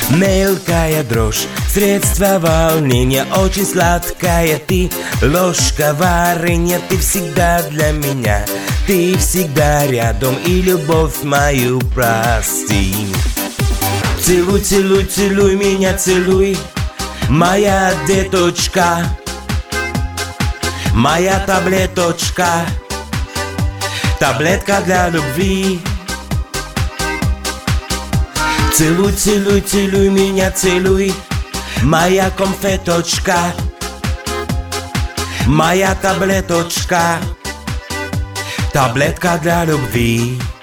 Мелкая дрожь, средство волнения, очень сладкая ты, ложка варенья. Ты всегда для меня, ты всегда рядом, и любовь мою прости. Целуй, целуй, целуй меня, целуй, моя деточка, моя таблеточка, таблетка для любви. Целуй, целуй, целуй меня, целуй, моя конфеточка, моя таблеточка, таблетка для любви.